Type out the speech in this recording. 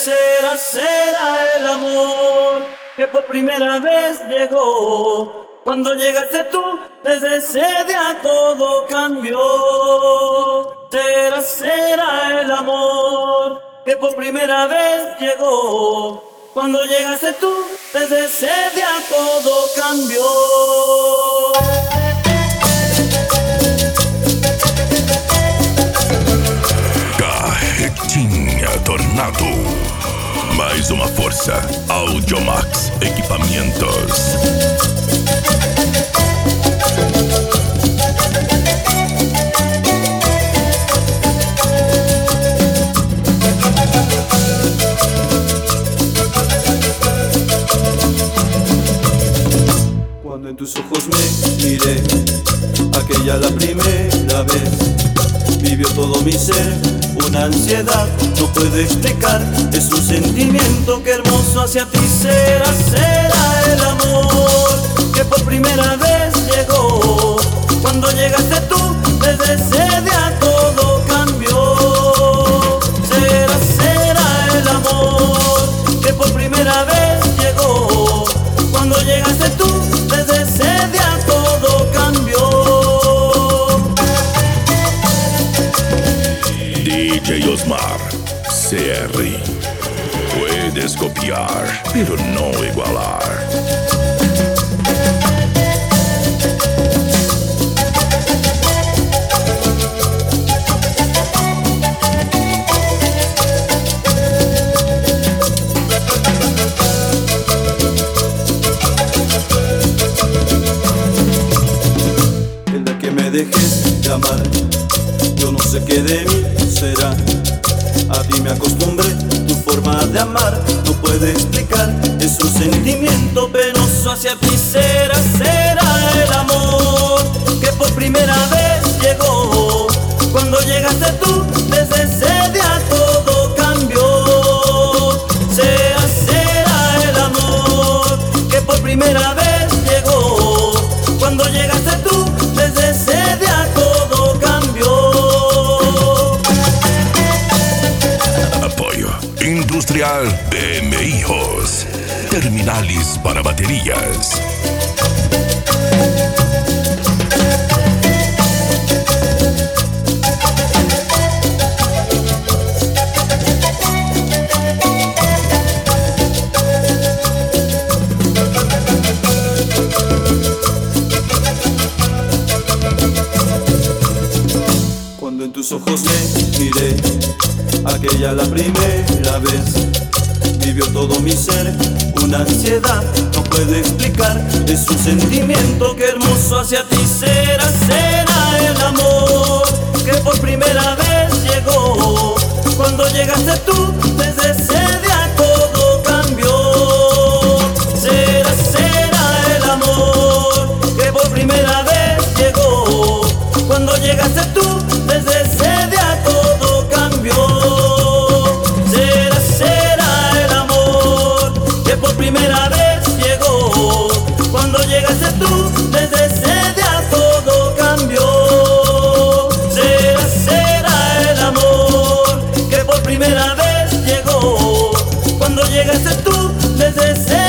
será el amor que por primera vez llegó. Cuando llegaste tú, desde ese día todo cambió. Será el amor que por primera vez llegó. Cuando llegaste tú, desde ese día todo cambió. Carretinha Tornado. Mais uma força. Audiomax Equipamentos. Cuando en tus ojos me miré, aquella la primera vez, vivió todo mi ser, una ansiedad, no puedo explicar, es un sentimiento que hermoso hacia ti será el amor, que por primera vez llegó, cuando llegaste tú, desde ese día todo cambió, será el amor, que por primera vez llegó, cuando llegaste tú, desde ese día todo cambió. DJ Osmar CR. Puedes copiar, pero no igualar. El día que me dejes de amar, yo no sé qué de mí será. A ti me acostumbré, tu forma de amar no puedo explicar. Es un sentimiento penoso hacia ti será el amor que por primera vez llegó. Cuando llegaste tú, desde ese día todo cambió. Será el amor que por primera vez llegó. Cuando llegaste tú, desde ese día todo cambió. Apoyo Industrial PM Hijos. Terminales para baterías. Cuando en tus ojos me miré, aquella la primera vez, vivió todo mi ser, una ansiedad, no puedo explicar, es un sentimiento que hermoso hacia ti será el amor, que por primera vez llegó, cuando llegaste tú, desde ese día todo cambió, será el amor, que por primera vez llegó, cuando llegaste tú, desde ese día todo cambió. Será el amor que por primera vez llegó. Cuando llegaste tú, desde ese día todo cambió. Será el amor que por primera vez llegó. Cuando llegaste tú, desde ese